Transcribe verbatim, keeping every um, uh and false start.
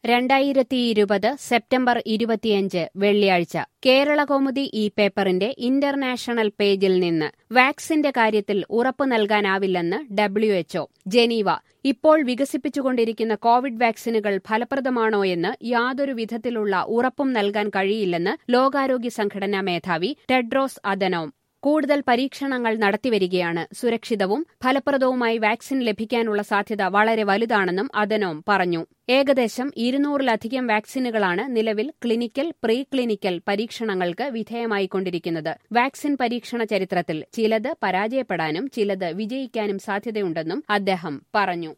രണ്ടായിരത്തി ഇരുപത് സെപ്റ്റംബർ ഇരുപത്തിയഞ്ച് വെള്ളിയാഴ്ച കേരളകൗമുദി ഈ പേപ്പറിന്റെ ഇന്റർനാഷണൽ പേജിൽ നിന്ന് വാക്സിന്റെ കാര്യത്തിൽ ഉറപ്പു നൽകാനാവില്ലെന്ന് ഡബ്ല്യു എച്ച്ഒ ജനീവ. ഇപ്പോൾ വികസിപ്പിച്ചുകൊണ്ടിരിക്കുന്ന കോവിഡ് വാക്സിനുകൾ ഫലപ്രദമാണോയെന്ന് യാതൊരു വിധത്തിലുള്ള ഉറപ്പും നൽകാൻ കഴിയില്ലെന്ന് ലോകാരോഗ്യ സംഘടനാ മേധാവി ടെഡ്രോസ് അദനോം കൂടുതൽ പരീക്ഷണങ്ങൾ നടത്തിവരികയാണ്. സുരക്ഷിതവും ഫലപ്രദവുമായി വാക്സിൻ ലഭിക്കാനുള്ള സാധ്യത വളരെ വലുതാണെന്നും അദനോം പറഞ്ഞു. ഏകദേശം ഇരുന്നൂറിലധികം വാക്സിനുകളാണ് നിലവിൽ ക്ലിനിക്കൽ, പ്രീ ക്ലിനിക്കൽ പരീക്ഷണങ്ങൾക്ക് വിധേയമായിക്കൊണ്ടിരിക്കുന്നത്. വാക്സിൻ പരീക്ഷണ ചരിത്രത്തിൽ ചിലത് പരാജയപ്പെടാനും ചിലത് വിജയിക്കാനും സാധ്യതയുണ്ടെന്നും അദ്ദേഹം പറഞ്ഞു.